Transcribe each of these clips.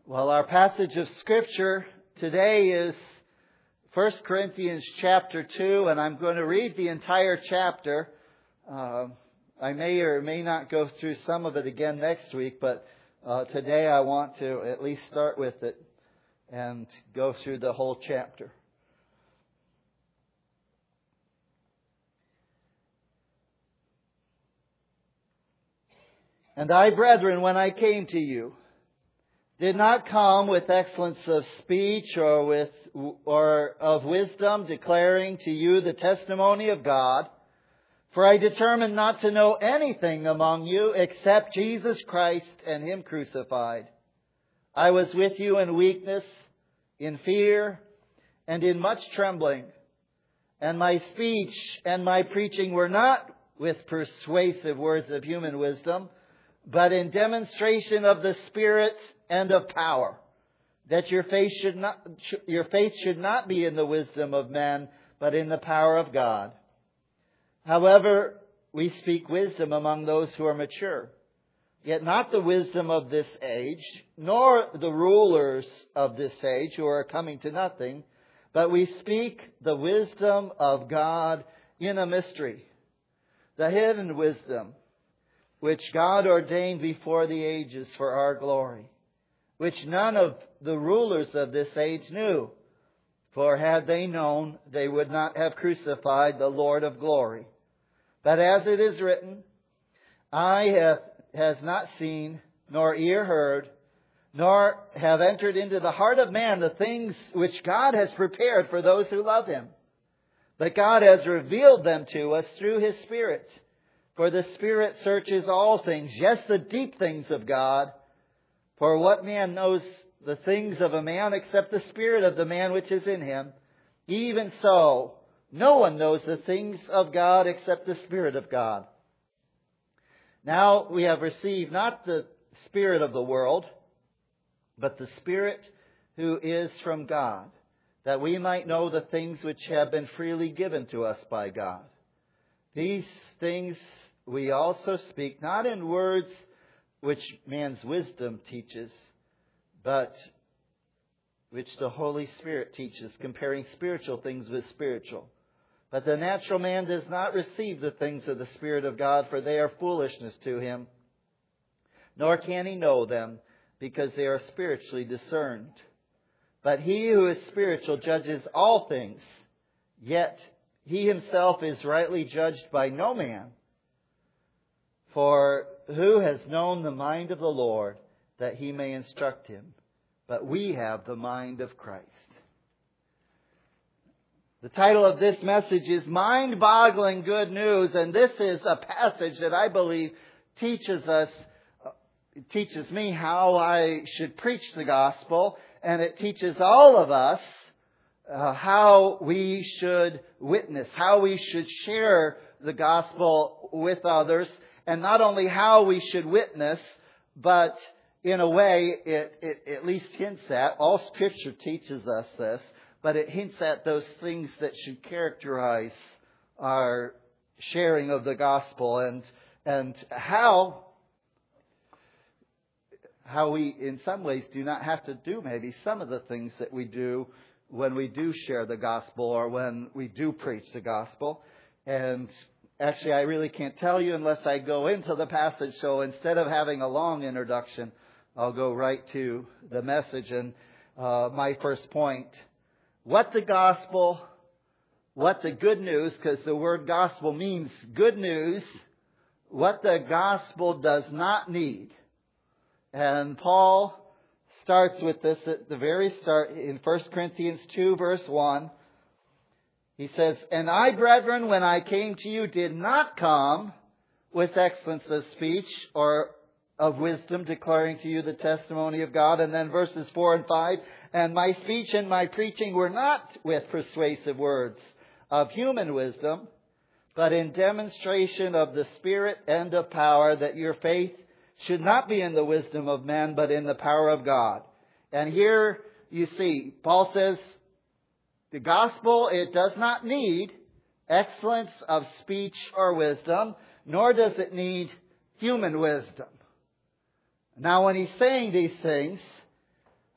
Well, our passage of Scripture today is 1 Corinthians chapter 2, and I'm going to read the entire chapter. I may or may not go through some of it again next week, but today I want to at least start with it and go through the whole chapter. And I, brethren, when I came to you, did not come with excellence of speech or of wisdom, declaring to you the testimony of God. For I determined not to know anything among you except Jesus Christ and Him crucified. I was with you in weakness, in fear, and in much trembling. And my speech and my preaching were not with persuasive words of human wisdom, but in demonstration of the Spirit and of power, that your faith should not be in the wisdom of men, but in the power of God. However, we speak wisdom among those who are mature, yet not the wisdom of this age, nor the rulers of this age who are coming to nothing, but we speak the wisdom of God in a mystery, the hidden wisdom, which God ordained before the ages for our glory, which none of the rulers of this age knew. For had they known, they would not have crucified the Lord of glory. But as it is written, eye has not seen, nor ear heard, nor have entered into the heart of man the things which God has prepared for those who love Him. But God has revealed them to us through His Spirit. For the Spirit searches all things, yes, the deep things of God. For what man knows the things of a man except the spirit of the man which is in him? Even so, no one knows the things of God except the Spirit of God. Now we have received not the spirit of the world, but the Spirit who is from God, that we might know the things which have been freely given to us by God. These things we also speak, not in words which man's wisdom teaches, but which the Holy Spirit teaches, comparing spiritual things with spiritual. But the natural man does not receive the things of the Spirit of God, for they are foolishness to him, nor can he know them, because they are spiritually discerned. But he who is spiritual judges all things, yet he himself is rightly judged by no man. For who has known the mind of the Lord, that He may instruct him? But we have the mind of Christ. The title of this message is Mind-Boggling Good News, and this is a passage that I believe teaches me how I should preach the gospel, and it teaches all of us how we should witness, how we should share the gospel with others. And not only how we should witness, but in a way it at least hints at, all Scripture teaches us this, but it hints at those things that should characterize our sharing of the gospel and how we in some ways do not have to do maybe some of the things that we do when we do share the gospel or when we do preach the gospel. And actually, I really can't tell you unless I go into the passage. So instead of having a long introduction, I'll go right to the message. And my first point, what the gospel, what the good news, because the word gospel means good news, what the gospel does not need. And Paul starts with this at the very start in 1 Corinthians 2, verse 1. He says, and I, brethren, when I came to you, did not come with excellence of speech or of wisdom, declaring to you the testimony of God. And then verses 4 and 5, and my speech and my preaching were not with persuasive words of human wisdom, but in demonstration of the Spirit and of power, that your faith should not be in the wisdom of men, but in the power of God. And here you see, Paul says, the gospel, it does not need excellence of speech or wisdom, nor does it need human wisdom. Now, when he's saying these things,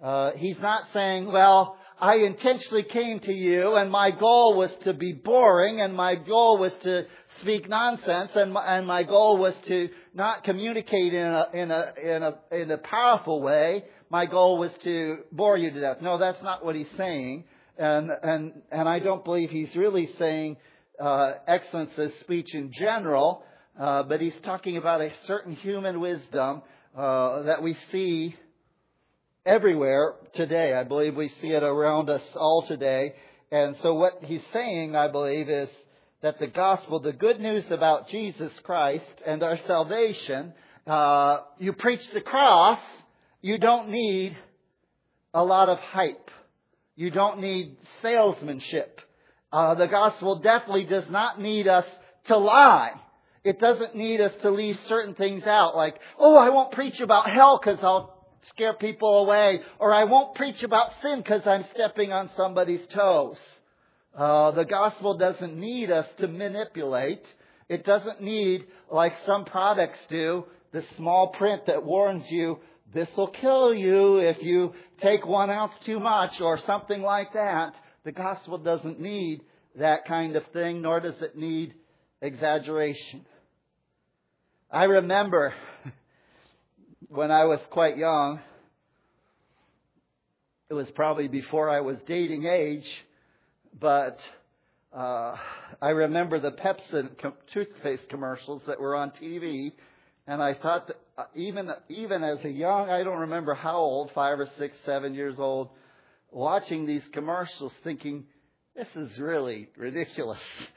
He's not saying, well, I intentionally came to you and my goal was to be boring and my goal was to speak nonsense and my goal was to not communicate in a powerful way. My goal was to bore you to death. No, that's not what he's saying. And I don't believe he's really saying excellence of speech in general, but he's talking about a certain human wisdom that we see everywhere today. I believe we see it around us all today. And so what he's saying, I believe, is that the gospel, the good news about Jesus Christ and our salvation, you preach the cross, you don't need a lot of hype. You don't need salesmanship. The gospel definitely does not need us to lie. It doesn't need us to leave certain things out, like, oh, I won't preach about hell because I'll scare people away, or I won't preach about sin because I'm stepping on somebody's toes. The gospel doesn't need us to manipulate. It doesn't need, like some products do, the small print that warns you, this will kill you if you take 1 ounce too much or something like that. The gospel doesn't need that kind of thing, nor does it need exaggeration. I remember when I was quite young, it was probably before I was dating age, but I remember the Pepsi toothpaste commercials that were on TV, and I thought that even as a young, I don't remember how old, 5 or 6, 7 years old, watching these commercials thinking, this is really ridiculous.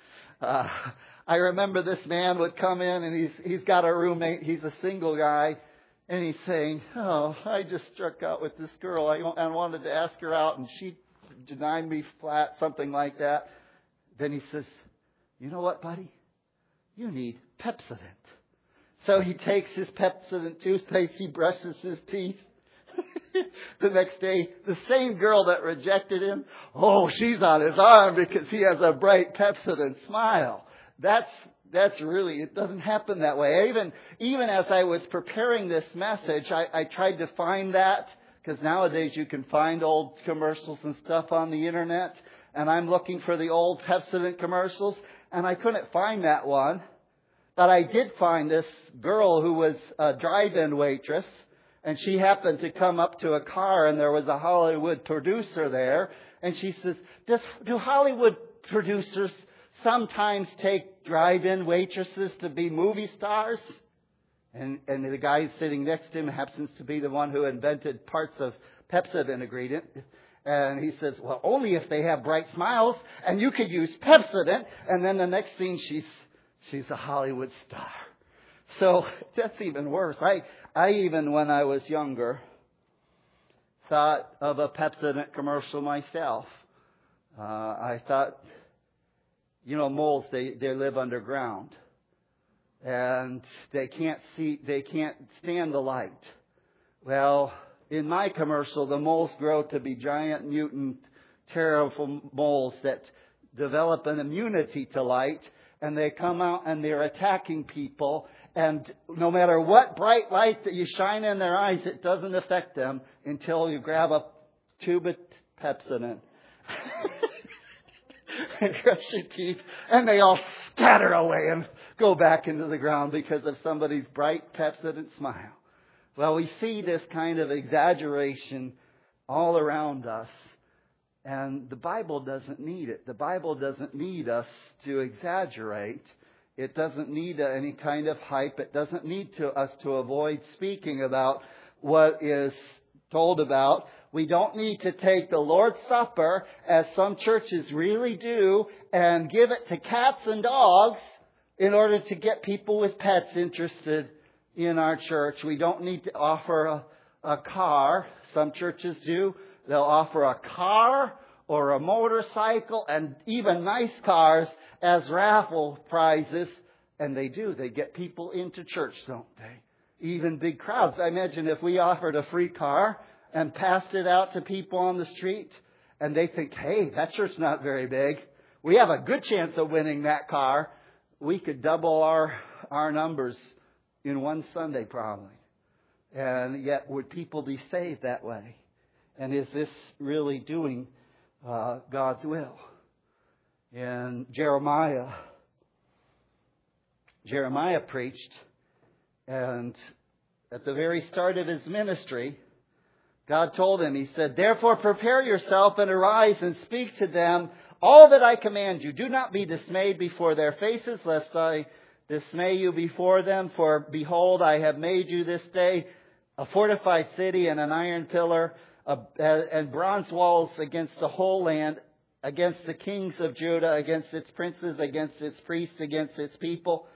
I remember this man would come in and he's got a roommate, he's a single guy, and he's saying, oh, I just struck out with this girl. I wanted to ask her out and she denied me flat, something like that. Then he says, you know what, buddy? You need Pepsodent. So he takes his Pepsodent toothpaste, he brushes his teeth. The next day, the same girl that rejected him, oh, she's on his arm because he has a bright Pepsodent smile. That's really, it doesn't happen that way. Even as I was preparing this message, I tried to find that, because nowadays you can find old commercials and stuff on the internet, and I'm looking for the old Pepsodent commercials, and I couldn't find that one. But I did find this girl who was a drive-in waitress, and she happened to come up to a car, and there was a Hollywood producer there, and she says, do Hollywood producers sometimes take drive-in waitresses to be movie stars? And the guy sitting next to him happens to be the one who invented parts of Pepsodent ingredient. And he says, well, only if they have bright smiles, and you could use Pepsodent. And then the next scene, she's a Hollywood star. So that's even worse. I even, when I was younger, thought of a Pepsodent commercial myself. I thought, moles, they live underground. And they can't stand the light. Well, in my commercial, the moles grow to be giant, mutant, terrible moles that develop an immunity to light, and they come out and they're attacking people, and no matter what bright light that you shine in their eyes, it doesn't affect them until you grab a tube of Pepsodent and crush your teeth, and they all scatter away and go back into the ground because of somebody's bright Pepsodent smile. Well, we see this kind of exaggeration all around us, and the Bible doesn't need it. The Bible doesn't need us to exaggerate. It doesn't need any kind of hype. It doesn't need us to avoid speaking about what is told about. We don't need to take the Lord's Supper, as some churches really do, and give it to cats and dogs in order to get people with pets interested in our church. We don't need to offer a car. Some churches do. They'll offer a car or a motorcycle and even nice cars as raffle prizes. And they do. They get people into church, don't they? Even big crowds. I imagine if we offered a free car and passed it out to people on the street, and they think, hey, that church's not very big, we have a good chance of winning that car. We could double our numbers in one Sunday probably. And yet, would people be saved that way? And is this really doing God's will? And Jeremiah preached, and at the very start of his ministry, God told him, He said, "Therefore prepare yourself and arise and speak to them all that I command you. Do not be dismayed before their faces, lest I dismay you before them. For behold, I have made you this day a fortified city and an iron pillar and bronze walls against the whole land, against the kings of Judah, against its princes, against its priests, against its people,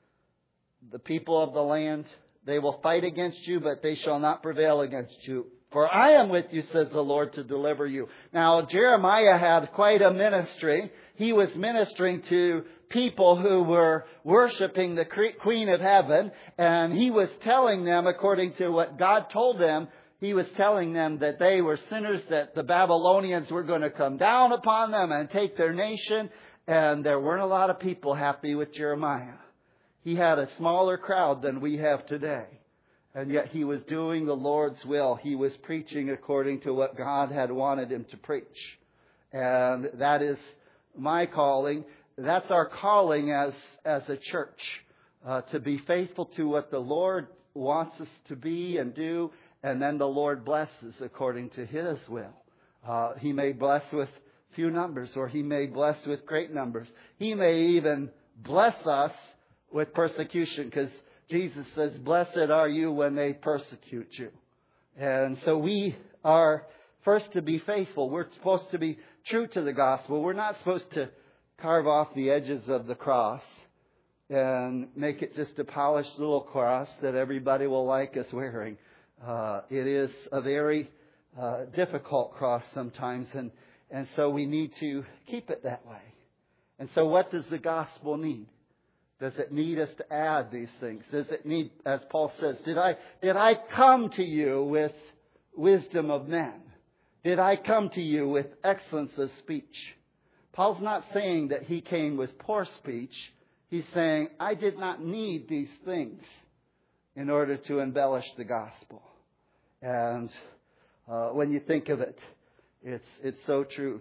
the people of the land. They will fight against you, but they shall not prevail against you. For I am with you, says the Lord, to deliver you." Now, Jeremiah had quite a ministry. He was ministering to people who were worshiping the Queen of Heaven, and he was telling them, according to what God told them, he was telling them that they were sinners, that the Babylonians were going to come down upon them and take their nation, and there weren't a lot of people happy with Jeremiah. He had a smaller crowd than we have today. And yet he was doing the Lord's will. He was preaching according to what God had wanted him to preach. And that is my calling. That's our calling as a church. To be faithful to what the Lord wants us to be and do. And then the Lord blesses according to His will. He may bless with few numbers, or He may bless with great numbers. He may even bless us with persecution, because Jesus says, "Blessed are you when they persecute you." And so we are first to be faithful. We're supposed to be true to the gospel. We're not supposed to carve off the edges of the cross and make it just a polished little cross that everybody will like us wearing. It is a very difficult cross sometimes, and so we need to keep it that way. And so what does the gospel need? Does it need us to add these things? Does it need, as Paul says, did I come to you with wisdom of men? Did I come to you with excellence of speech? Paul's not saying that he came with poor speech. He's saying, I did not need these things in order to embellish the gospel. And when you think of it, it's so true.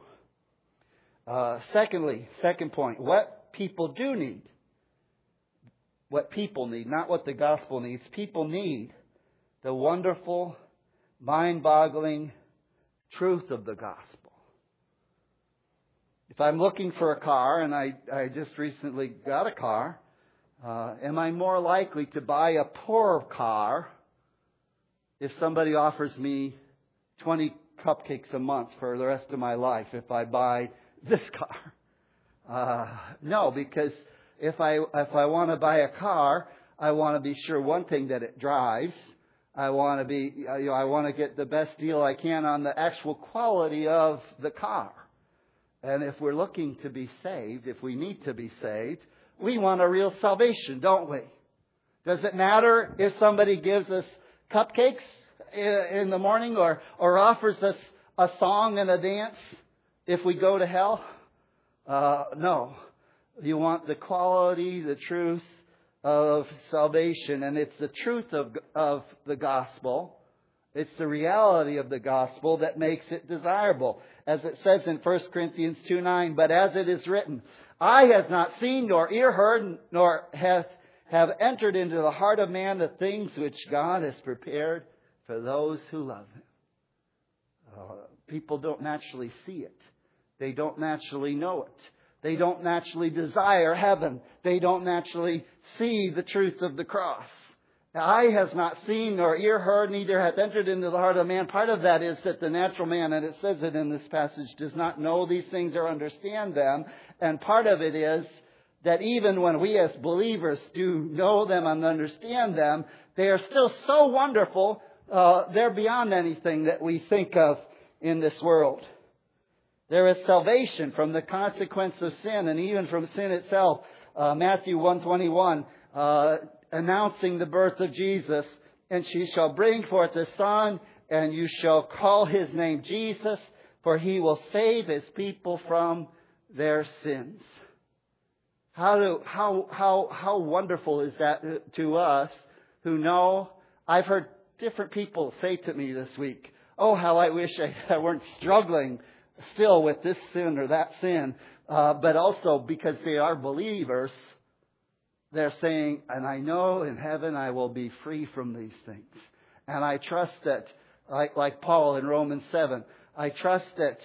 Secondly, second point, what people do need. What people need, not what the gospel needs. People need the wonderful, mind-boggling truth of the gospel. If I'm looking for a car, and I just recently got a car, am I more likely to buy a poor car if somebody offers me 20 cupcakes a month for the rest of my life if I buy this car? No, because if I want to buy a car, I want to be sure, one thing, that it drives. I want to get the best deal I can on the actual quality of the car. And if we're looking to be saved, if we need to be saved, we want a real salvation, don't we? Does it matter if somebody gives us cupcakes in the morning or offers us a song and a dance if we go to hell? No. You want the quality, the truth of salvation. And it's the truth of the gospel. It's the reality of the gospel that makes it desirable. As it says in 1 Corinthians 2:9, "But as it is written, eye has not seen, nor ear heard, nor have entered into the heart of man the things which God has prepared for those who love Him." People don't naturally see it. They don't naturally know it. They don't naturally desire heaven. They don't naturally see the truth of the cross. Eye has not seen, nor ear heard, neither hath entered into the heart of man. Part of that is that the natural man, and it says it in this passage, does not know these things or understand them. And part of it is that even when we as believers do know them and understand them, they are still so wonderful, they're beyond anything that we think of in this world. There is salvation from the consequence of sin and even from sin itself. Matthew 1:21, announcing the birth of Jesus. "And she shall bring forth a son, and you shall call his name Jesus, for he will save his people from their sins." How wonderful is that to us who know? I've heard different people say to me this week, Oh, how I wish I weren't struggling still with this sin or that sin. But also because they are believers, they're saying, and I know in heaven I will be free from these things. And I trust that, like Paul in Romans 7, I trust that,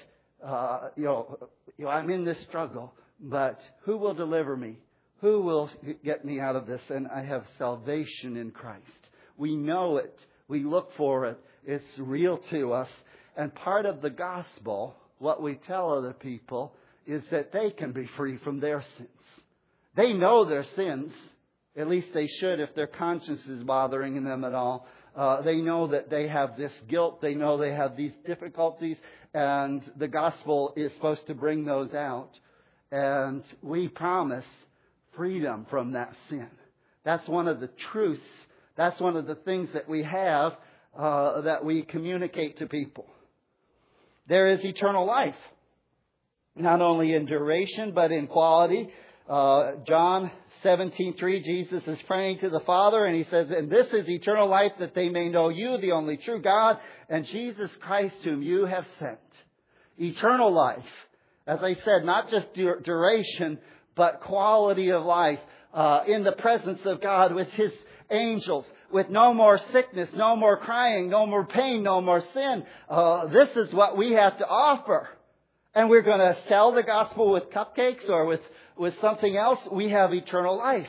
I'm in this struggle, but who will deliver me? Who will get me out of this? And I have salvation in Christ. We know it. We look for it. It's real to us. And part of the gospel, what we tell other people, is that they can be free from their sins. They know their sins. At least they should if their conscience is bothering them at all. They know that they have this guilt. They know they have these difficulties. And the gospel is supposed to bring those out. And we promise freedom from that sin. That's one of the truths. That's one of the things that we have that we communicate to people. There is eternal life. Not only in duration, but in quality. John 17:3, Jesus is praying to the Father, and He says, and this is eternal life, that they may know you, the only true God, and Jesus Christ, whom you have sent. Eternal life. As I said, not just duration, but quality of life in the presence of God with His angels, with no more sickness, no more crying, no more pain, no more sin. This is what we have to offer. And we're going to sell the gospel with cupcakes or with something else. We have eternal life.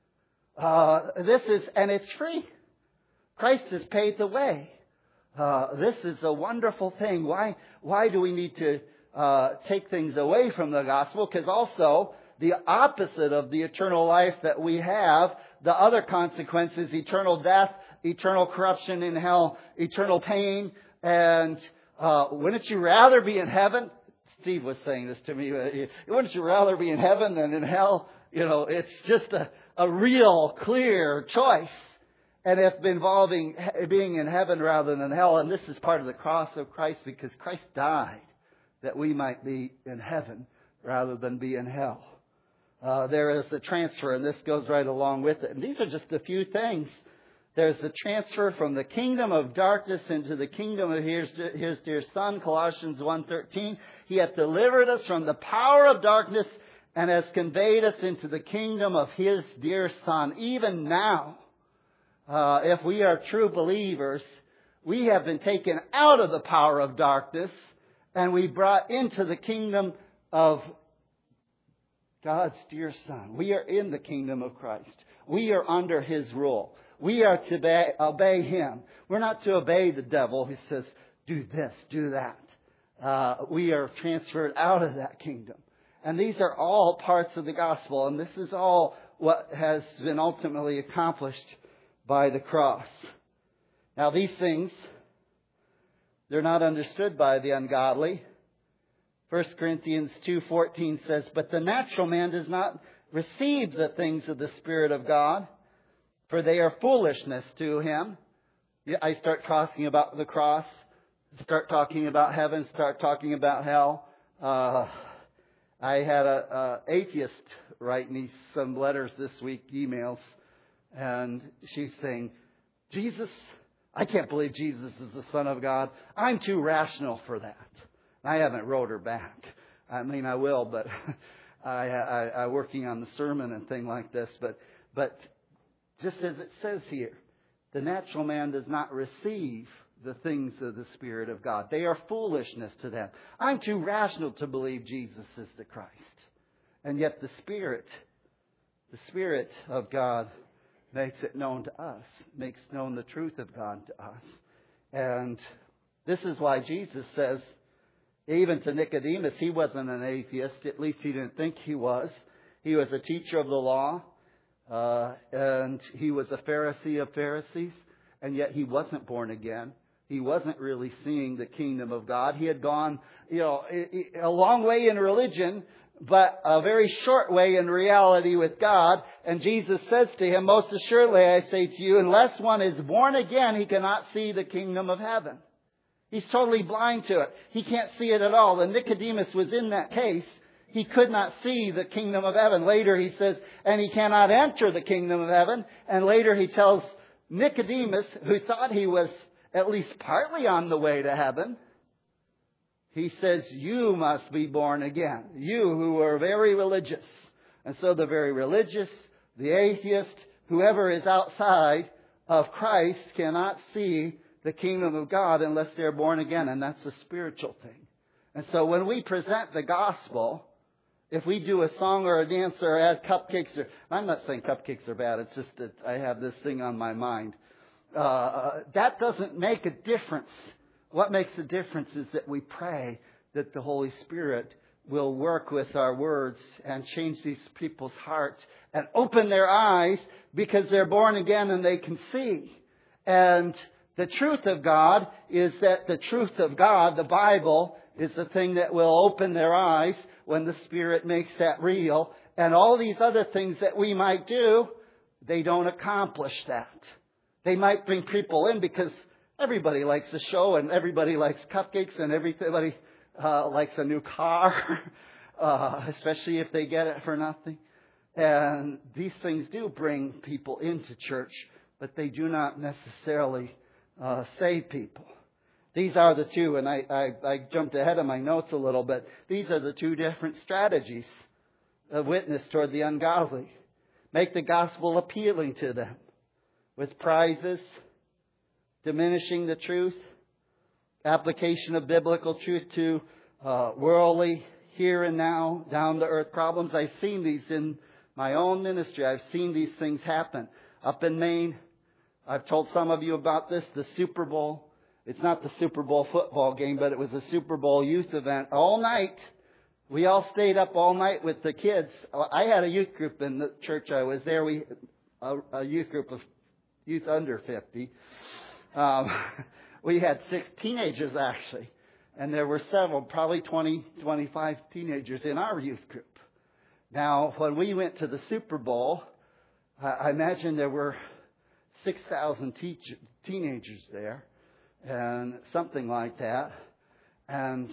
And it's free. Christ has paid the way. This is a wonderful thing. Why do we need to take things away from the gospel? Because also the opposite of the eternal life that we have, the other consequences, eternal death, eternal corruption in hell, eternal pain. And wouldn't you rather be in heaven? Steve was saying this to me. Wouldn't you rather be in heaven than in hell? It's just a real clear choice. And it's involving being in heaven rather than hell. And this is part of the cross of Christ, because Christ died that we might be in heaven rather than be in hell. There is a transfer, and this goes right along with it. And these are just a few things. There's the transfer from the kingdom of darkness into the kingdom of His dear Son, Colossians 1:13. He hath delivered us from the power of darkness and has conveyed us into the kingdom of His dear Son. Even now, if we are true believers, we have been taken out of the power of darkness and we brought into the kingdom of God's dear Son. We are in the kingdom of Christ. We are under His rule. We are to obey Him. We're not to obey the devil who says, do this, do that. We are transferred out of that kingdom. And these are all parts of the gospel. And this is all what has been ultimately accomplished by the cross. Now these things, they're not understood by the ungodly. 1 Corinthians 2:14 says, but the natural man does not receive the things of the Spirit of God, for they are foolishness to him. I start talking about the cross, start talking about heaven, start talking about hell. I had an atheist write me some letters this week, emails, and she's saying, Jesus, I can't believe Jesus is the Son of God. I'm too rational for that. I haven't wrote her back. I mean, I will, but I'm working on the sermon and thing like this. But just as it says here, the natural man does not receive the things of the Spirit of God. They are foolishness to them. I'm too rational to believe Jesus is the Christ. And yet the Spirit of God makes it known to us, makes known the truth of God to us. And this is why Jesus says, even to Nicodemus, he wasn't an atheist. At least he didn't think he was. He was a teacher of the law. And he was a Pharisee of Pharisees. And yet he wasn't born again. He wasn't really seeing the kingdom of God. He had gone, a long way in religion, but a very short way in reality with God. And Jesus says to him, most assuredly I say to you, unless one is born again, he cannot see the kingdom of heaven. He's totally blind to it. He can't see it at all. And Nicodemus was in that case. He could not see the kingdom of heaven. Later he says, and he cannot enter the kingdom of heaven. And later he tells Nicodemus, who thought he was at least partly on the way to heaven. He says, you must be born again. You who are very religious. And so the very religious, the atheist, whoever is outside of Christ cannot see the kingdom of God unless they're born again. And that's a spiritual thing. And so when we present the gospel, if we do a song or a dance or add cupcakes, I'm not saying cupcakes are bad. It's just that I have this thing on my mind. That doesn't make a difference. What makes a difference is that we pray that the Holy Spirit will work with our words and change these people's hearts and open their eyes because they're born again and they can see. And the truth of God is that the truth of God, the Bible, is the thing that will open their eyes when the Spirit makes that real. And all these other things that we might do, they don't accomplish that. They might bring people in because everybody likes a show and everybody likes cupcakes and everybody likes a new car, especially if they get it for nothing. And these things do bring people into church, but they do not necessarily save people. These are the two, and I jumped ahead of my notes a little bit. These are the two different strategies of witness toward the ungodly. Make the gospel appealing to them with prizes, diminishing the truth, application of biblical truth to worldly, here and now, down-to-earth problems. I've seen these in my own ministry. I've seen these things happen. Up in Maine, I've told some of you about this, the Super Bowl. It's not the Super Bowl football game, but it was a Super Bowl youth event. All night, we all stayed up all night with the kids. I had a youth group in the church I was there. A youth group of youth under 50. We had 6 teenagers, actually. And there were several, probably 20, 25 teenagers in our youth group. Now, when we went to the Super Bowl, I imagine there were 6,000 teenagers there. And something like that. And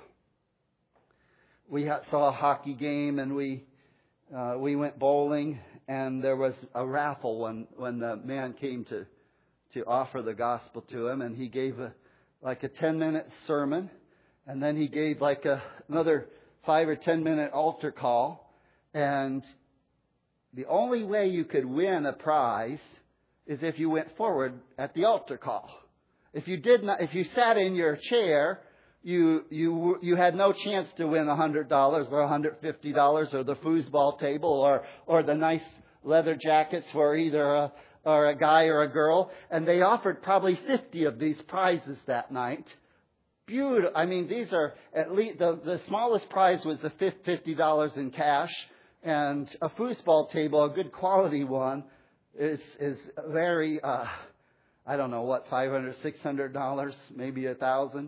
we saw a hockey game, and we went bowling, and there was a raffle when the man came to offer the gospel to him, and he gave a 10-minute sermon, and then he gave another 5 or 10-minute altar call, and the only way you could win a prize is if you went forward at the altar call. If you sat in your chair, you had no chance to win $100 or $150 or the foosball table or the nice leather jackets for either a guy or a girl. And they offered probably 50 of these prizes that night. Beautiful. I mean, these are at least the smallest prize was $50 in cash, and a foosball table, a good quality one, is very. I don't know what, $500, $600, maybe $1,000.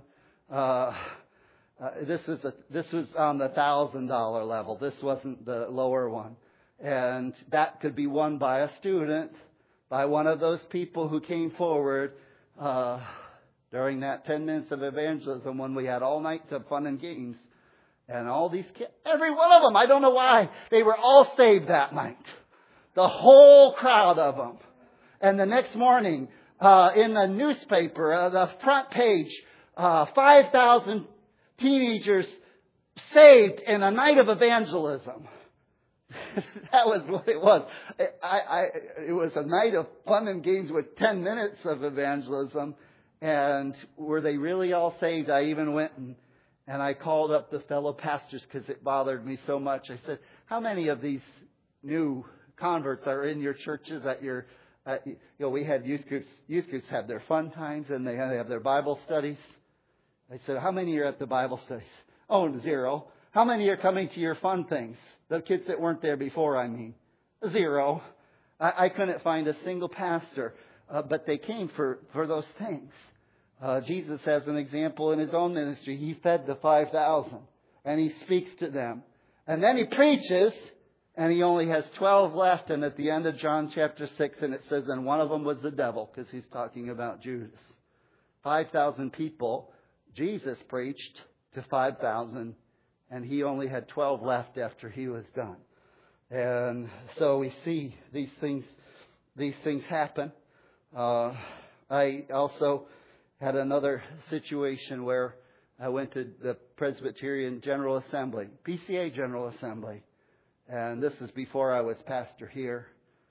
This was on the $1,000 level. This wasn't the lower one, and that could be won by a student, by one of those people who came forward during that 10 minutes of evangelism when we had all night of fun and games, and all these kids, every one of them. I don't know why they were all saved that night. The whole crowd of them, and the next morning. In the newspaper, the front page, 5,000 teenagers saved in a night of evangelism. That was what it was. It was a night of fun and games with 10 minutes of evangelism. And were they really all saved? I even went and I called up the fellow pastors because it bothered me so much. I said, how many of these new converts are in your churches at your... we had youth groups. Youth groups have their fun times and they have their Bible studies. I said, how many are at the Bible studies? Oh, 0. How many are coming to your fun things? The kids that weren't there before, I mean. 0. I couldn't find a single pastor, but they came for those things. Jesus has an example in his own ministry. He fed the 5,000 and he speaks to them. And then he preaches. And he only has 12 left. And at the end of John chapter 6, and it says, and one of them was the devil, because he's talking about Judas. 5,000 people. Jesus preached to 5,000, and he only had 12 left after he was done. And so we see these things happen. I also Had another situation where I went to the Presbyterian General Assembly, PCA General Assembly. And this is before I was pastor here.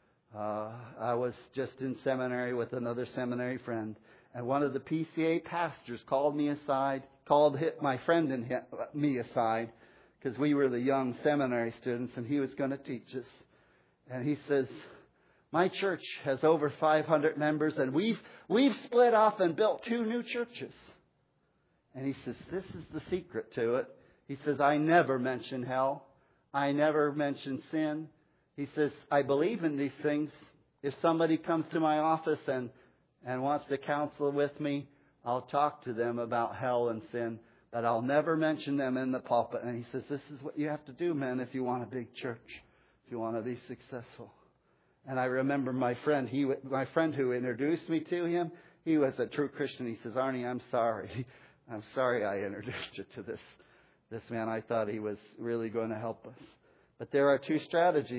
I was just in seminary with another seminary friend. And one of the PCA pastors called me aside, called my friend and me aside, because we were the young seminary students and he was going to teach us. And he says, my church has over 500 members and we've split off and built 2 new churches. And he says, this is the secret to it. He says, I never mention hell. I never mention sin. He says, I believe in these things. If somebody comes to my office and wants to counsel with me, I'll talk to them about hell and sin, but I'll never mention them in the pulpit. And he says, this is what you have to do, man, if you want a big church, if you want to be successful. And I remember my friend who introduced me to him, he was a true Christian. He says, Arnie, I'm sorry. I'm sorry I introduced you to this man. I thought he was really going to help us. But there are 2 strategies.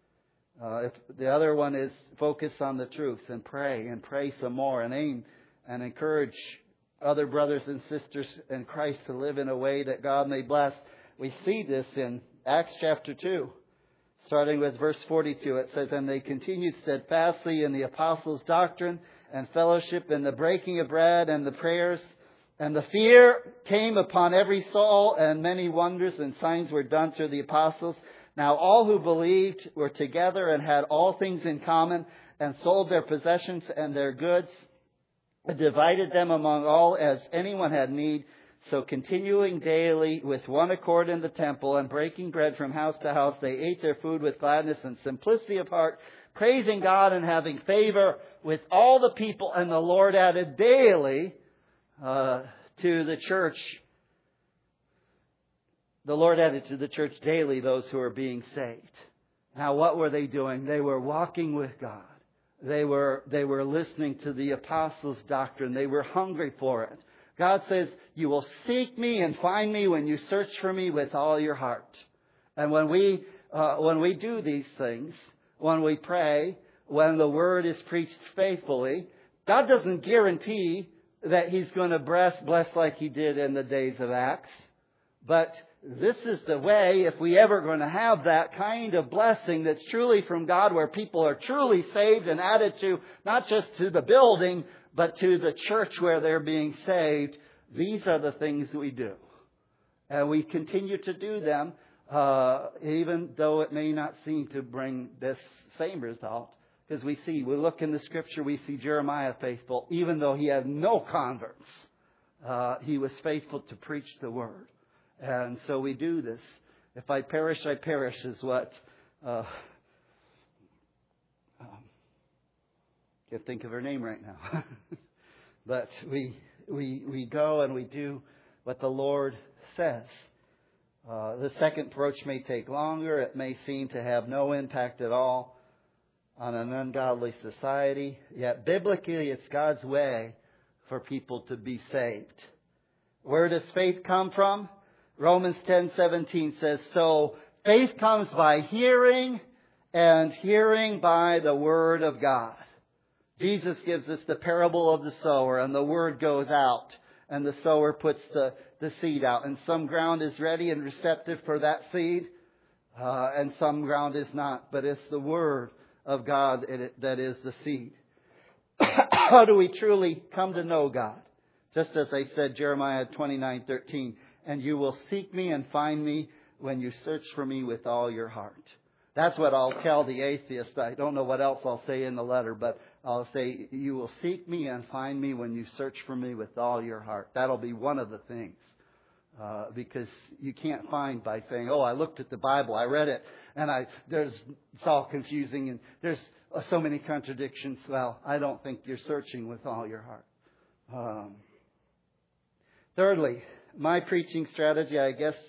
The other one is focus on the truth and pray some more and aim and encourage other brothers and sisters in Christ to live in a way that God may bless. We see this in Acts chapter 2, starting with verse 42. It says, and they continued steadfastly in the apostles' doctrine and fellowship and the breaking of bread and the prayers. And the fear came upon every soul, and many wonders and signs were done through the apostles. Now all who believed were together and had all things in common, and sold their possessions and their goods, and divided them among all as anyone had need. So continuing daily with one accord in the temple, and breaking bread from house to house, they ate their food with gladness and simplicity of heart, praising God and having favor with all the people. And the Lord added daily to the church. The Lord added to the church daily those who are being saved. Now, what were they doing? They were walking with God. They were listening to the apostles' doctrine. They were hungry for it. God says, you will seek me and find me when you search for me with all your heart. And when we do these things, when we pray, when the word is preached faithfully, God doesn't guarantee that He's going to bless like He did in the days of Acts. But this is the way, if we ever going to have that kind of blessing that's truly from God, where people are truly saved and added to, not just to the building, but to the church where they're being saved. These are the things we do. And we continue to do them, even though it may not seem to bring this same result. Because we look in the Scripture, we see Jeremiah faithful. Even though he had no converts, he was faithful to preach the Word. And so we do this. If I perish, I perish is what... can't think of her name right now. But we go and we do what the Lord says. The second approach may take longer. It may seem to have no impact at all on an ungodly society. Yet biblically, it's God's way for people to be saved. Where does faith come from? Romans 10:17 says, so faith comes by hearing, and hearing by the Word of God. Jesus gives us the parable of the sower, and the word goes out, and the sower puts the seed out. And some ground is ready and receptive for that seed, and some ground is not. But it's the Word of God that is the seed. How do we truly come to know God? Just as I said, Jeremiah 29:13, and you will seek me and find me when you search for me with all your heart. That's what I'll tell the atheist. I don't know what else I'll say in the letter, but I'll say, you will seek me and find me when you search for me with all your heart. That'll be one of the things. Because you can't find by saying, oh, I looked at the Bible, I read it, and it's all confusing, and there's so many contradictions. Well, I don't think you're searching with all your heart. Thirdly, my preaching strategy, I guess,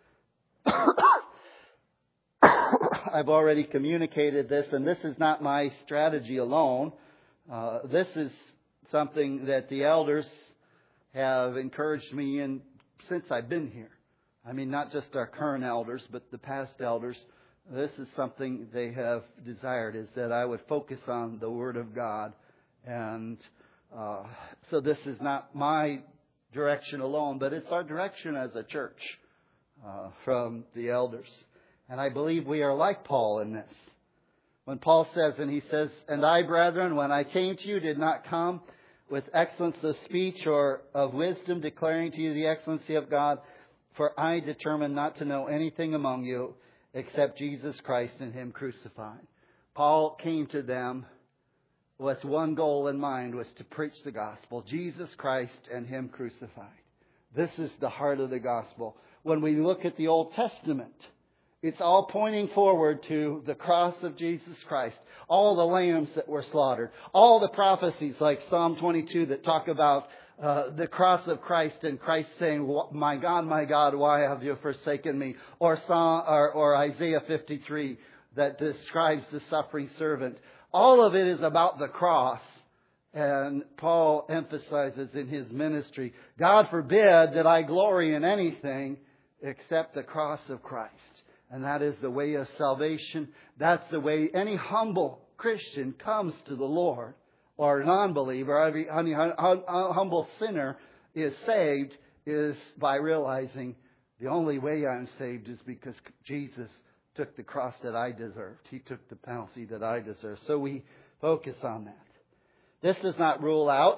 I've already communicated this, and this is not my strategy alone. This is something that the elders have encouraged me in since I've been here. I mean, not just our current elders, but the past elders. This is something they have desired, is that I would focus on the Word of God and So this is not my direction alone, but it's our direction as a church from the elders. And I believe we are like Paul in this. When Paul says, and he says, "And I, brethren, when I came to you, did not come with excellence of speech or of wisdom, declaring to you the excellency of God, for I determined not to know anything among you except Jesus Christ and Him crucified." Paul came to them with one goal in mind, was to preach the gospel, Jesus Christ and Him crucified. This is the heart of the gospel. When we look at the Old Testament, it's all pointing forward to the cross of Jesus Christ. All the lambs that were slaughtered. All the prophecies like Psalm 22 that talk about the cross of Christ and Christ saying, my God, why have you forsaken me?" Or Isaiah 53 that describes the suffering servant. All of it is about the cross. And Paul emphasizes in his ministry, "God forbid that I glory in anything except the cross of Christ." And that is the way of salvation. That's the way any humble Christian comes to the Lord, or a non-believer, every humble sinner is saved, is by realizing the only way I'm saved is because Jesus took the cross that I deserved. He took the penalty that I deserved. So we focus on that. This does not rule out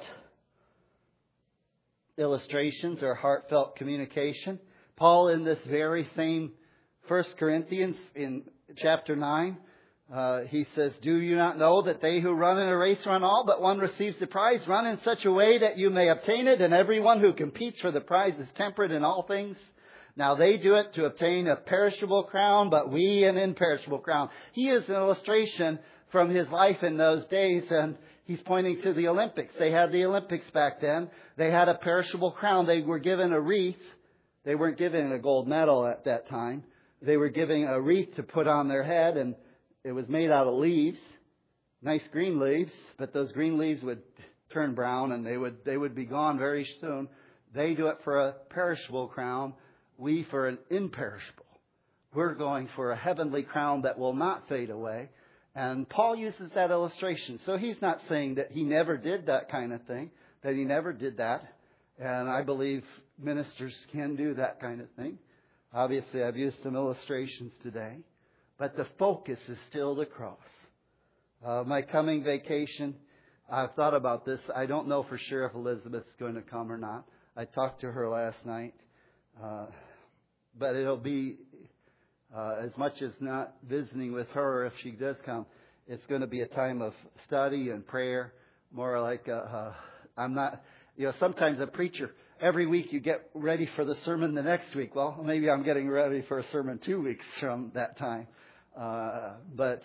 illustrations or heartfelt communication. Paul, in this very same 1 Corinthians in chapter 9, he says, "Do you not know that they who run in a race run all, but one receives the prize? Run in such a way that you may obtain it, and everyone who competes for the prize is temperate in all things. Now they do it to obtain a perishable crown, but we an imperishable crown." He is an illustration from his life in those days, and he's pointing to the Olympics. They had the Olympics back then. They had a perishable crown. They were given a wreath. They weren't given a gold medal at that time. They were given a wreath to put on their head, and it was made out of leaves, nice green leaves, but those green leaves would turn brown and they would be gone very soon. They do it for a perishable crown, we for an imperishable. We're going for a heavenly crown that will not fade away. And Paul uses that illustration. So he's not saying that he never did that kind of thing, that he never did that. And I believe ministers can do that kind of thing. Obviously, I've used some illustrations today, but the focus is still the cross. My coming vacation, I've thought about this. I don't know for sure if Elizabeth's going to come or not. I talked to her last night, but it'll be as much as not visiting with her. If she does come, it's going to be a time of study and prayer, more like I'm not. Sometimes a preacher, every week you get ready for the sermon the next week. Well, maybe I'm getting ready for a sermon 2 weeks from that time. But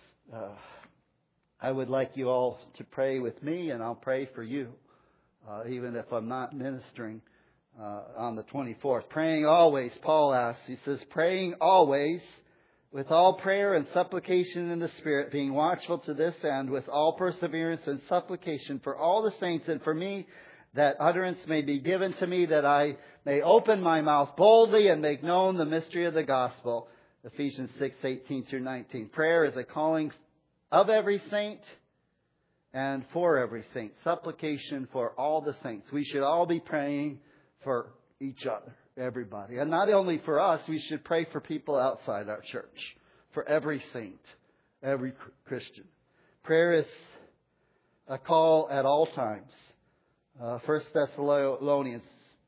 I would like you all to pray with me, and I'll pray for you, even if I'm not ministering on the 24th. Praying always, Paul asks. He says, "Praying always with all prayer and supplication in the Spirit, being watchful to this end with all perseverance and supplication for all the saints and for me, that utterance may be given to me, that I may open my mouth boldly and make known the mystery of the gospel." Ephesians 6:18 through 19. Prayer is a calling of every saint and for every saint. Supplication for all the saints. We should all be praying for each other, everybody. And not only for us, we should pray for people outside our church. For every saint, every Christian. Prayer is a call at all times. 1 Thessalonians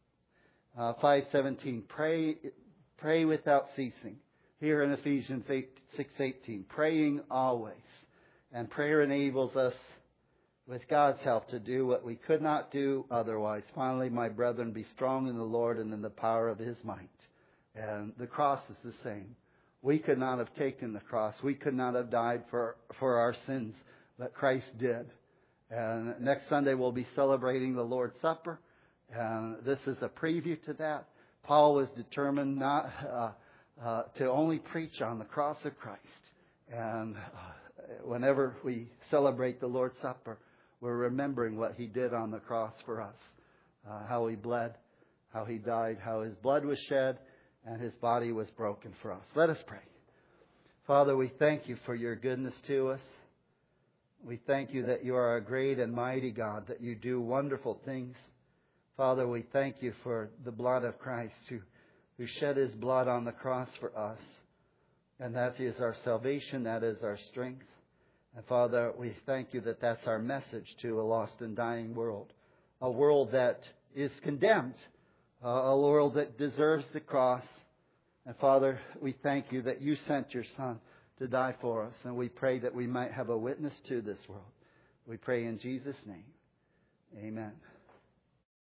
5:17. Pray without ceasing. Here in Ephesians 6:18. Praying always. And prayer enables us, with God's help, to do what we could not do otherwise. Finally, my brethren, be strong in the Lord and in the power of His might. And the cross is the same. We could not have taken the cross. We could not have died for our sins, but Christ did. And next Sunday we'll be celebrating the Lord's Supper. And this is a preview to that. Paul was determined not to only preach on the cross of Christ. And whenever we celebrate the Lord's Supper, we're remembering what He did on the cross for us. How He bled, how He died, how His blood was shed, and His body was broken for us. Let us pray. Father, we thank You for Your goodness to us. We thank you that you are a great and mighty God, that you do wonderful things. Father, we thank you for the blood of Christ who shed his blood on the cross for us. And that is our salvation, that is our strength. And Father, we thank you that that's our message to a lost and dying world. A world that is condemned. A world that deserves the cross. And Father, we thank you that you sent your Son to die for us. And we pray that we might have a witness to this world. We pray in Jesus' name. Amen.